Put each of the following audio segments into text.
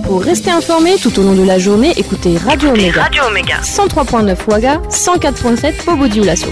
Pour rester informé tout au long de la journée, écoutez Radio Omega. 103.9 Ouaga, 104.7 Bobo-Dioulasso.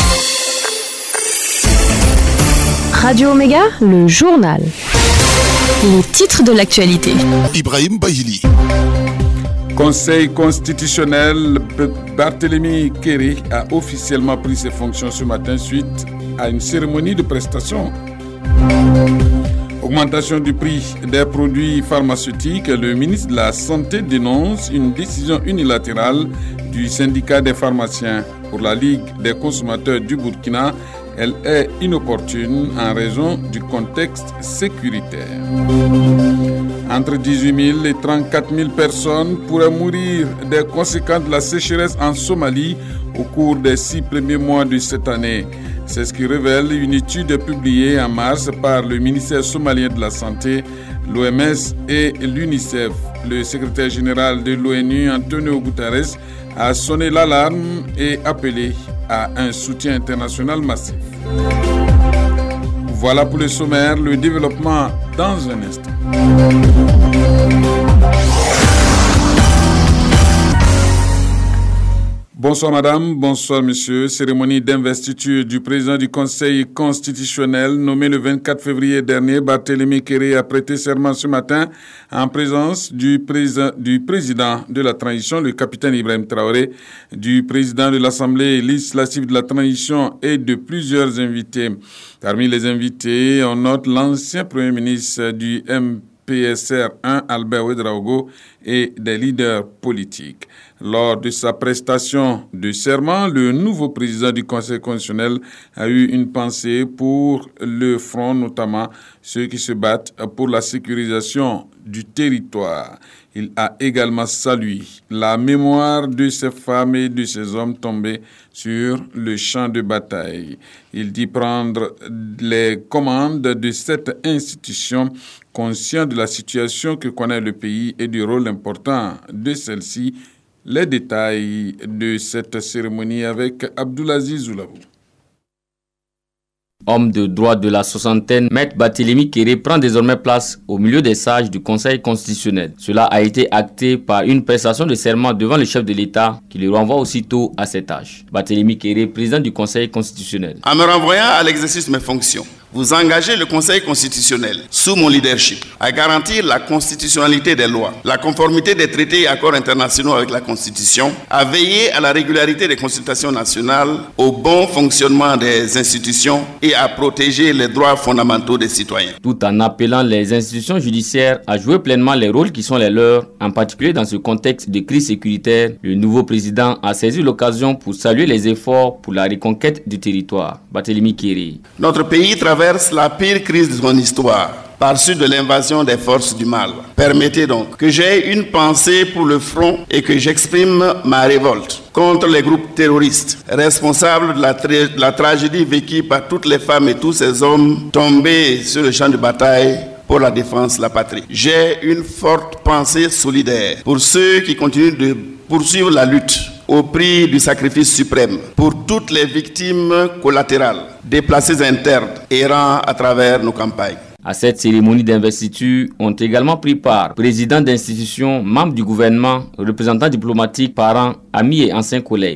Radio Omega, le journal. Les titres de l'actualité. Ibrahim Bahili. Conseil constitutionnel, Barthélémy Kéré a officiellement pris ses fonctions ce matin suite à une cérémonie de prestation. Augmentation du prix des produits pharmaceutiques, le ministre de la Santé dénonce une décision unilatérale du syndicat des pharmaciens. Pour la Ligue des consommateurs du Burkina, elle est inopportune en raison du contexte sécuritaire. Entre 18 000 et 34 000 personnes pourraient mourir des conséquences de la sécheresse en Somalie au cours des 6 premiers mois de cette année. C'est ce qui révèle une étude publiée en mars par le ministère somalien de la Santé, l'OMS et l'UNICEF. Le secrétaire général de l'ONU, Antonio Guterres, a sonné l'alarme et appelé à un soutien international massif. Voilà pour le sommaire, le développement dans un instant. Bonsoir madame, bonsoir monsieur. Cérémonie d'investiture du président du Conseil constitutionnel nommé le 24 février dernier. Barthélémy Kéré a prêté serment ce matin en présence du président de la transition, le capitaine Ibrahim Traoré, du président de l'Assemblée législative de la transition et de plusieurs invités. Parmi les invités, on note l'ancien premier ministre du MPSR 1, Albert Ouedraogo, et des leaders politiques. Lors de sa prestation de serment, le nouveau président du Conseil constitutionnel a eu une pensée pour le front, notamment ceux qui se battent pour la sécurisation du territoire. Il a également salué la mémoire de ces femmes et de ces hommes tombés sur le champ de bataille. Il dit prendre les commandes de cette institution, conscient de la situation que connaît le pays et du rôle important de celle-ci. Les détails de cette cérémonie avec Abdoulaziz Zoulabou. Homme de droit de la soixantaine, Maître Barthélémy Kéré prend désormais place au milieu des sages du Conseil constitutionnel. Cela a été acté par une prestation de serment devant le chef de l'État qui le renvoie aussitôt à cet âge. Barthélémy Kéré, président du Conseil constitutionnel. En me renvoyant à l'exercice de mes fonctions, vous engagez le Conseil constitutionnel, sous mon leadership, à garantir la constitutionnalité des lois, la conformité des traités et accords internationaux avec la Constitution, à veiller à la régularité des consultations nationales, au bon fonctionnement des institutions et à protéger les droits fondamentaux des citoyens. Tout en appelant les institutions judiciaires à jouer pleinement les rôles qui sont les leurs, en particulier dans ce contexte de crise sécuritaire, le nouveau président a saisi l'occasion pour saluer les efforts pour la reconquête du territoire. Barthélémy Kéré. Notre pays traverse la pire crise de son histoire, par suite de l'invasion des forces du mal. Permettez donc que j'aie une pensée pour le front et que j'exprime ma révolte contre les groupes terroristes responsables de la tragédie vécue par toutes les femmes et tous ces hommes tombés sur le champ de bataille pour la défense de la patrie. J'ai une forte pensée solidaire pour ceux qui continuent de poursuivre la lutte au prix du sacrifice suprême, pour toutes les victimes collatérales, déplacés internes, errant à travers nos campagnes. À cette cérémonie d'investiture ont également pris part présidents d'institutions, membres du gouvernement, représentants diplomatiques, parents, amis et anciens collègues.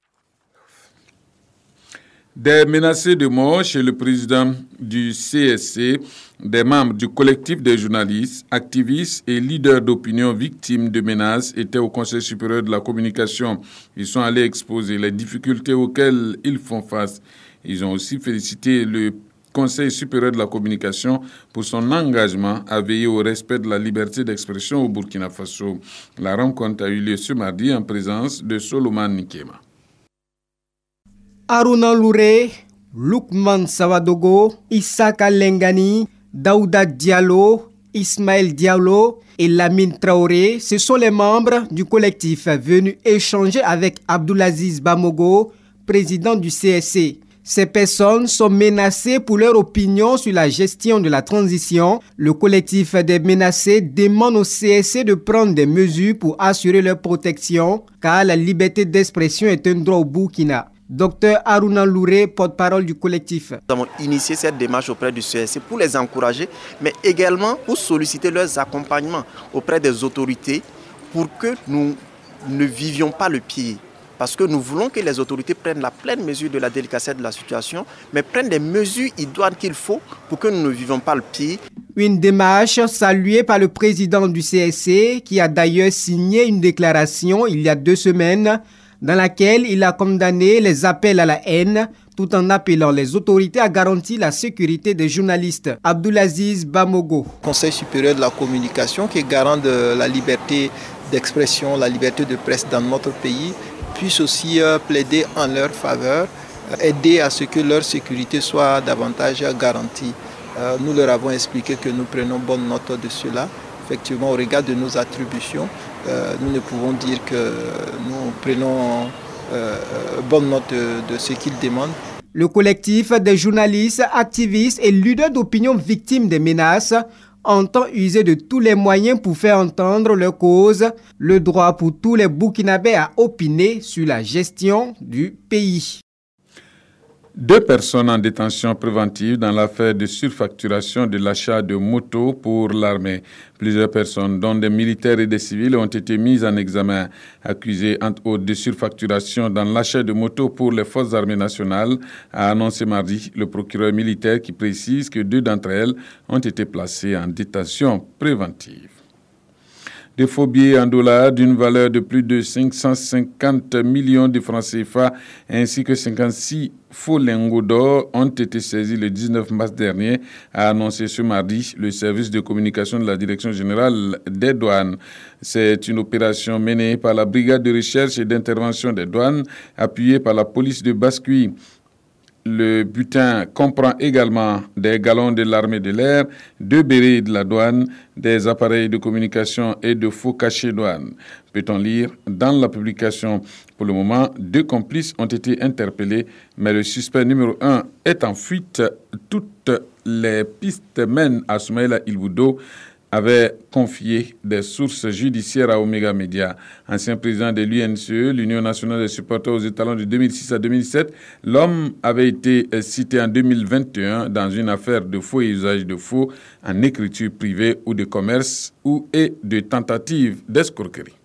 Des menacés de mort chez le président du CSC, des membres du collectif des journalistes, activistes et leaders d'opinion victimes de menaces étaient au Conseil supérieur de la communication. Ils sont allés exposer les difficultés auxquelles ils font face. Ils ont aussi félicité le Conseil supérieur de la communication pour son engagement à veiller au respect de la liberté d'expression au Burkina Faso. La rencontre a eu lieu ce mardi en présence de Solomon Nikema. Aruna Louré, Lukman Sawadogo, Issaka Lengani, Daouda Diallo, Ismaël Diallo et Lamine Traoré, ce sont les membres du collectif venus échanger avec Abdoulaziz Bamogo, président du CSC. Ces personnes sont menacées pour leur opinion sur la gestion de la transition. Le collectif des menacés demande au CSC de prendre des mesures pour assurer leur protection, car la liberté d'expression est un droit au Burkina. Dr Aruna Louré, porte-parole du collectif. Nous avons initié cette démarche auprès du CSC pour les encourager, mais également pour solliciter leurs accompagnements auprès des autorités pour que nous ne vivions pas le pire. Parce que nous voulons que les autorités prennent la pleine mesure de la délicatesse de la situation, mais prennent des mesures idoines qu'il faut pour que nous ne vivions pas le pire. Une démarche saluée par le président du CSC qui a d'ailleurs signé une déclaration il y a 2 semaines dans laquelle il a condamné les appels à la haine tout en appelant les autorités à garantir la sécurité des journalistes. Abdoulaziz Bamogo. Conseil supérieur de la communication qui est garant de la liberté d'expression, la liberté de presse dans notre pays, puisse aussi plaider en leur faveur, aider à ce que leur sécurité soit davantage garantie. Nous leur avons expliqué que nous prenons bonne note de cela. Effectivement, au regard de nos attributions, nous ne pouvons dire que nous prenons bonne note de ce qu'ils demandent. Le collectif des journalistes, activistes et leaders d'opinion victimes des menaces entend user de tous les moyens pour faire entendre leur cause, le droit pour tous les Burkinabés à opiner sur la gestion du pays. 2 personnes en détention préventive dans l'affaire de surfacturation de l'achat de motos pour l'armée. Plusieurs personnes, dont des militaires et des civils, ont été mises en examen, accusées entre autres de surfacturation dans l'achat de motos pour les forces armées nationales, a annoncé mardi le procureur militaire qui précise que 2 d'entre elles ont été placées en détention préventive. Des faux billets en dollars d'une valeur de plus de 550 millions de francs CFA ainsi que 56 faux lingots d'or ont été saisis le 19 mars dernier, a annoncé ce mardi le service de communication de la Direction générale des douanes. C'est une opération menée par la brigade de recherche et d'intervention des douanes, appuyée par la police de Basse-Cuire. Le butin comprend également des galons de l'armée de l'air, 2 bérets de la douane, des appareils de communication et de faux cachets douane. Peut-on lire dans la publication. Pour le moment, 2 complices ont été interpellés, mais le suspect numéro 1 est en fuite. Toutes les pistes mènent à Soumaïla Ilboudo, avait confié des sources judiciaires à Omega Media. Ancien président de l'UNCE, l'Union nationale des supporters aux étalons de 2006 à 2007, l'homme avait été cité en 2021 dans une affaire de faux et usage de faux en écriture privée ou de commerce et de tentative d'escroquerie.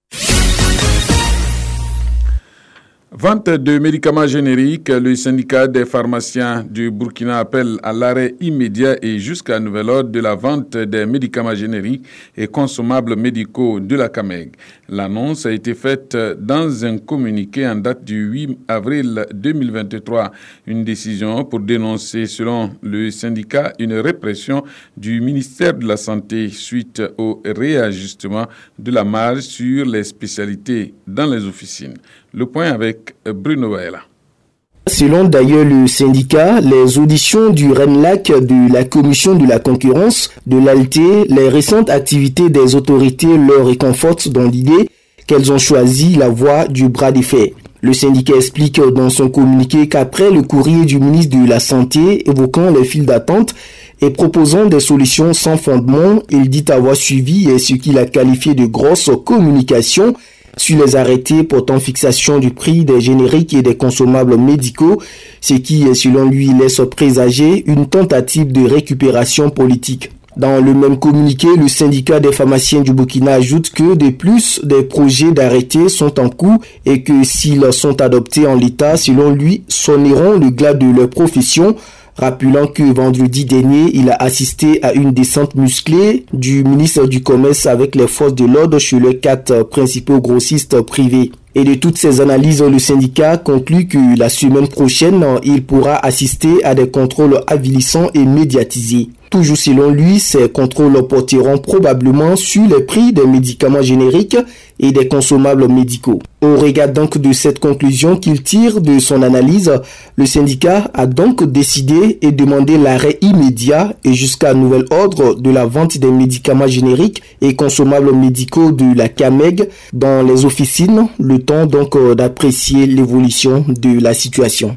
Vente de médicaments génériques, le syndicat des pharmaciens du Burkina appelle à l'arrêt immédiat et jusqu'à nouvel ordre de la vente des médicaments génériques et consommables médicaux de la CAMEG. L'annonce a été faite dans un communiqué en date du 8 avril 2023. Une décision pour dénoncer, selon le syndicat, une répression du ministère de la Santé suite au réajustement de la marge sur les spécialités dans les officines. Le point avec Bruno Baella. Selon d'ailleurs le syndicat, les auditions du RENLAC, de la Commission de la concurrence, de l'ALTE, les récentes activités des autorités leur réconfortent dans l'idée qu'elles ont choisi la voie du bras de fer. Le syndicat explique dans son communiqué qu'après le courrier du ministre de la Santé évoquant les files d'attente et proposant des solutions sans fondement, il dit avoir suivi ce qu'il a qualifié de grosse communication sur les arrêtés portant fixation du prix des génériques et des consommables médicaux, ce qui, selon lui, laisse présager une tentative de récupération politique. Dans le même communiqué, le syndicat des pharmaciens du Burkina ajoute que de plus, des projets d'arrêtés sont en cours et que s'ils sont adoptés en l'état, selon lui, sonneront le glas de leur profession, rappelant que vendredi dernier, il a assisté à une descente musclée du ministre du Commerce avec les forces de l'ordre chez les 4 principaux grossistes privés. Et de toutes ces analyses, le syndicat conclut que la semaine prochaine, il pourra assister à des contrôles avilissants et médiatisés. Toujours selon lui, ces contrôles porteront probablement sur les prix des médicaments génériques et des consommables médicaux. Au regard donc de cette conclusion qu'il tire de son analyse, le syndicat a donc décidé et demandé l'arrêt immédiat et jusqu'à nouvel ordre de la vente des médicaments génériques et consommables médicaux de la CAMEG dans les officines, le temps donc d'apprécier l'évolution de la situation.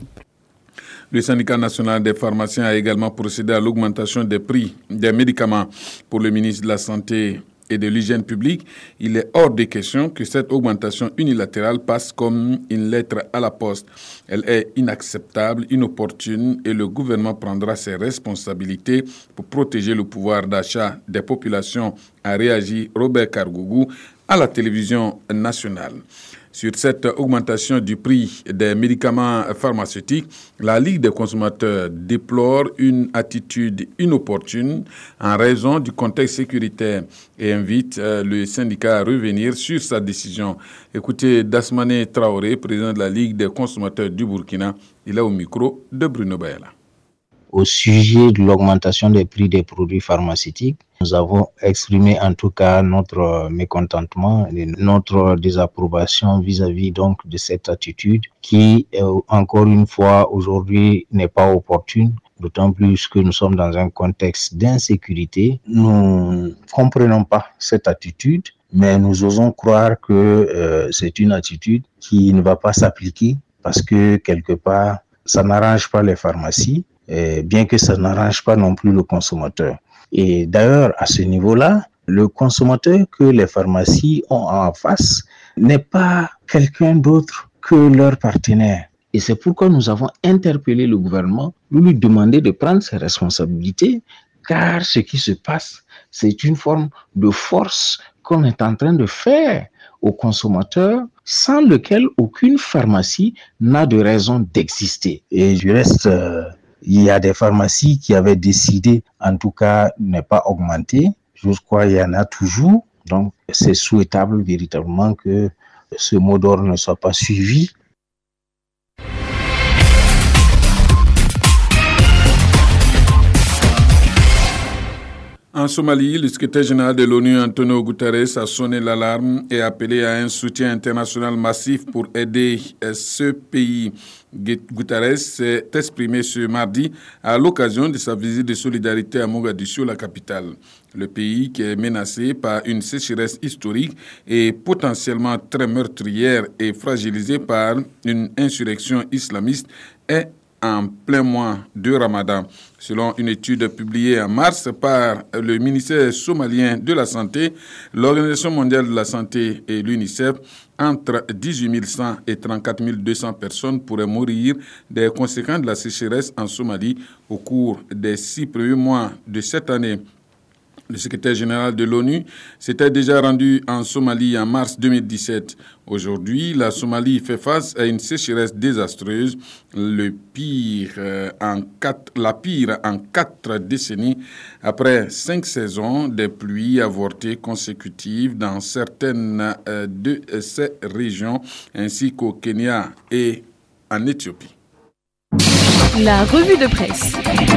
Le syndicat national des pharmaciens a également procédé à l'augmentation des prix des médicaments. Pour le ministre de la Santé et de l'hygiène publique, il est hors de question que cette augmentation unilatérale passe comme une lettre à la poste. Elle est inacceptable, inopportune et le gouvernement prendra ses responsabilités pour protéger le pouvoir d'achat des populations, a réagi Robert Kargougou à la télévision nationale. Sur cette augmentation du prix des médicaments pharmaceutiques, la Ligue des consommateurs déplore une attitude inopportune en raison du contexte sécuritaire et invite le syndicat à revenir sur sa décision. Écoutez Dasmane Traoré, président de la Ligue des consommateurs du Burkina, il est au micro de Bruno Bayala. Au sujet de l'augmentation des prix des produits pharmaceutiques, nous avons exprimé en tout cas notre mécontentement et notre désapprobation vis-à-vis donc de cette attitude qui, encore une fois, aujourd'hui n'est pas opportune, d'autant plus que nous sommes dans un contexte d'insécurité. Nous ne comprenons pas cette attitude, mais nous osons croire que c'est une attitude qui ne va pas s'appliquer parce que quelque part, ça n'arrange pas les pharmacies, bien que ça n'arrange pas non plus le consommateur. Et d'ailleurs, à ce niveau-là, le consommateur que les pharmacies ont en face n'est pas quelqu'un d'autre que leur partenaire. Et c'est pourquoi nous avons interpellé le gouvernement pour lui demander de prendre ses responsabilités, car ce qui se passe, c'est une forme de force qu'on est en train de faire aux consommateurs, sans lequel aucune pharmacie n'a de raison d'exister. Et du reste, il y a des pharmacies qui avaient décidé, en tout cas, de ne pas augmenter. Je crois qu'il y en a toujours. Donc, c'est souhaitable véritablement que ce mot d'ordre ne soit pas suivi. En Somalie, le secrétaire général de l'ONU, Antonio Guterres, a sonné l'alarme et appelé à un soutien international massif pour aider ce pays. Guterres s'est exprimé ce mardi à l'occasion de sa visite de solidarité à Mogadiscio, la capitale. Le pays, qui est menacé par une sécheresse historique et potentiellement très meurtrière et fragilisé par une insurrection islamiste, est en plein mois de Ramadan. Selon une étude publiée en mars par le ministère somalien de la Santé, l'Organisation mondiale de la santé et l'UNICEF, entre 18 100 et 34 200 personnes pourraient mourir des conséquences de la sécheresse en Somalie au cours des 6 premiers mois de cette année. Le secrétaire général de l'ONU s'était déjà rendu en Somalie en mars 2017. Aujourd'hui, la Somalie fait face à une sécheresse désastreuse, la pire en 4 décennies, après 5 saisons de pluies avortées consécutives dans certaines de ces régions, ainsi qu'au Kenya et en Éthiopie. La revue de presse.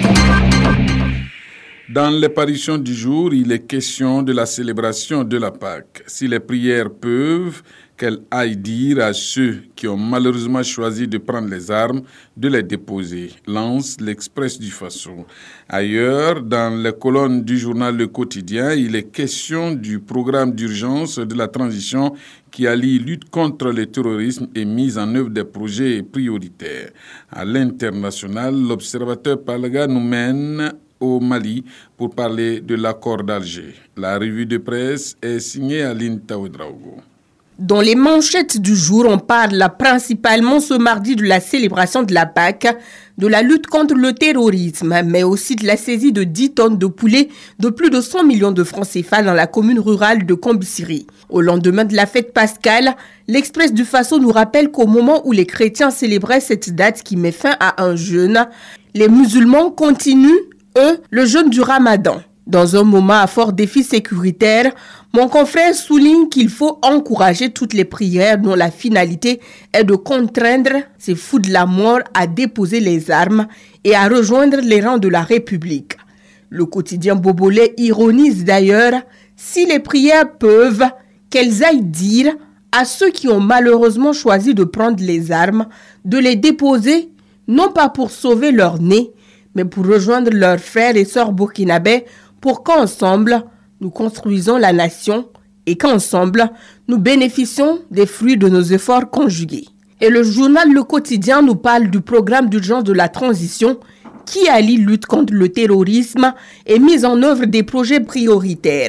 Dans les parutions du jour, il est question de la célébration de la Pâque. Si les prières peuvent, qu'elles aillent dire à ceux qui ont malheureusement choisi de prendre les armes, de les déposer, lance l'Express du Faso. Ailleurs, dans les colonnes du journal Le Quotidien, il est question du programme d'urgence de la transition qui allie lutte contre le terrorisme et mise en œuvre des projets prioritaires. À l'international, l'observateur Palaga nous mène au Mali pour parler de l'accord d'Alger. La revue de presse est signée Aline Taouedraogo. Dans les manchettes du jour, on parle principalement ce mardi de la célébration de la Pâque, de la lutte contre le terrorisme, mais aussi de la saisie de 10 tonnes de poulet de plus de 100 millions de francs CFA dans la commune rurale de Kombisiri. Au lendemain de la fête pascale, l'Express du Faso nous rappelle qu'au moment où les chrétiens célébraient cette date qui met fin à un jeûne, les musulmans continuent le jeûne du Ramadan. Dans un moment à fort défi sécuritaire, mon confrère souligne qu'il faut encourager toutes les prières dont la finalité est de contraindre ces fous de la mort à déposer les armes et à rejoindre les rangs de la République. Le quotidien Bobolé ironise d'ailleurs, si les prières peuvent, qu'elles aillent dire à ceux qui ont malheureusement choisi de prendre les armes, de les déposer, non pas pour sauver leur nez, mais pour rejoindre leurs frères et sœurs burkinabés pour qu'ensemble, nous construisons la nation et qu'ensemble, nous bénéficions des fruits de nos efforts conjugués. Et le journal Le Quotidien nous parle du programme d'urgence de la transition qui allie lutte contre le terrorisme et mise en œuvre des projets prioritaires.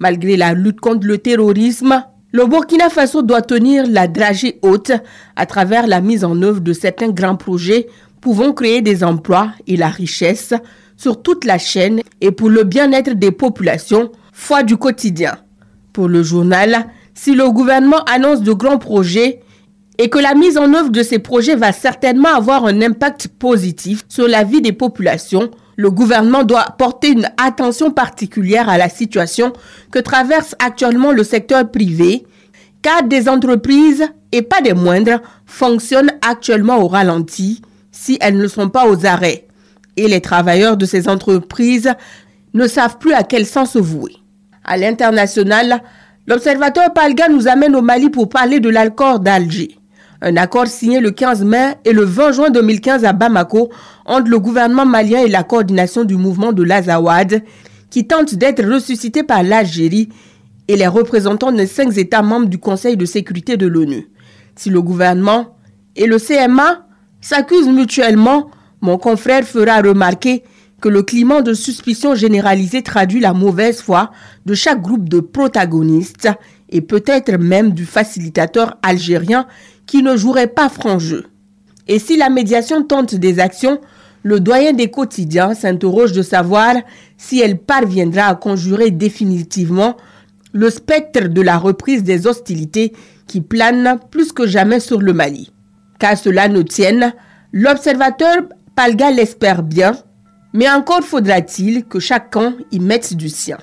Malgré la lutte contre le terrorisme, le Burkina Faso doit tenir la dragée haute à travers la mise en œuvre de certains grands projets pouvant créer des emplois et la richesse sur toute la chaîne et pour le bien-être des populations, foi du quotidien. Pour le journal, si le gouvernement annonce de grands projets et que la mise en œuvre de ces projets va certainement avoir un impact positif sur la vie des populations, le gouvernement doit porter une attention particulière à la situation que traverse actuellement le secteur privé, car des entreprises, et pas des moindres, fonctionnent actuellement au ralenti si elles ne sont pas aux arrêts. Et les travailleurs de ces entreprises ne savent plus à quel sens se vouer. À l'international, l'observateur Palga nous amène au Mali pour parler de l'accord d'Alger. Un accord signé le 15 mai et le 20 juin 2015 à Bamako entre le gouvernement malien et la coordination du mouvement de l'Azawad qui tente d'être ressuscité par l'Algérie et les représentants des 5 États membres du Conseil de sécurité de l'ONU. Si le gouvernement et le CMA s'accusent mutuellement, mon confrère fera remarquer que le climat de suspicion généralisée traduit la mauvaise foi de chaque groupe de protagonistes et peut-être même du facilitateur algérien qui ne jouerait pas franc jeu. Et si la médiation tente des actions, le doyen des quotidiens s'interroge de savoir si elle parviendra à conjurer définitivement le spectre de la reprise des hostilités qui plane plus que jamais sur le Mali. Qu'à cela ne tienne, l'observateur Palga l'espère bien, mais encore faudra-t-il que chacun y mette du sien.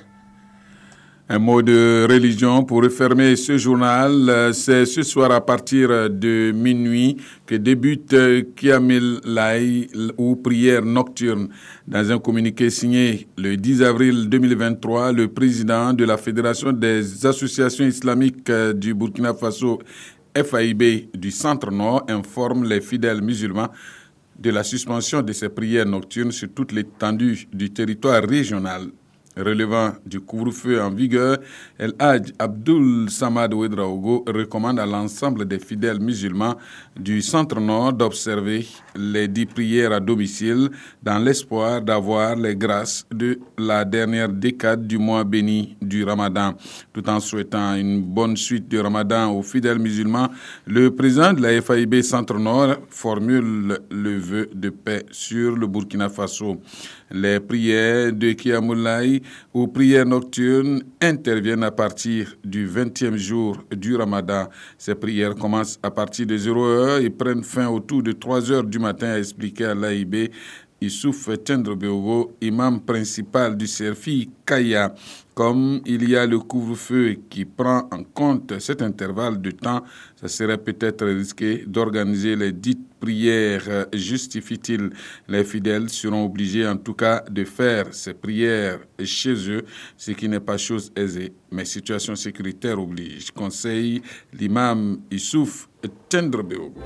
Un mot de religion pour refermer ce journal. C'est ce soir à partir de minuit que débute Qiyamul Layl ou prière nocturne. Dans un communiqué signé le 10 avril 2023, le président de la Fédération des associations islamiques du Burkina Faso, FAIB du Centre-Nord, informe les fidèles musulmans de la suspension de ces prières nocturnes sur toute l'étendue du territoire régional. Relevant du couvre-feu en vigueur, El Hadj Abdul Samad Ouedraogo recommande à l'ensemble des fidèles musulmans du Centre-Nord d'observer les 10 prières à domicile dans l'espoir d'avoir les grâces de la dernière décade du mois béni du Ramadan. Tout en souhaitant une bonne suite du Ramadan aux fidèles musulmans, le président de la FAIB Centre-Nord formule le vœu de paix sur le Burkina Faso. Les prières de Qiyamul Layl ou prières nocturnes interviennent à partir du 20e jour du Ramadan. Ces prières commencent à partir de 0h et prennent fin autour de 3h du matin, a expliqué à l'AIB Issouf Tendrebeogo, imam principal du Serfi Kaya. Comme il y a le couvre-feu qui prend en compte cet intervalle de temps, ça serait peut-être risqué d'organiser les dites prières, justifie-t-il. Les fidèles seront obligés en tout cas de faire ces prières chez eux, ce qui n'est pas chose aisée, mais situation sécuritaire oblige. Conseille l'imam Issouf Tendrebeogo.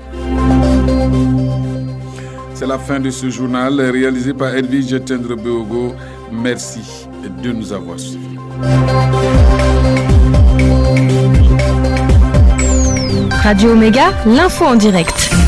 C'est la fin de ce journal réalisé par Edwige Tendrebeogo. Merci de nous avoir suivis. Radio Omega, l'info en direct.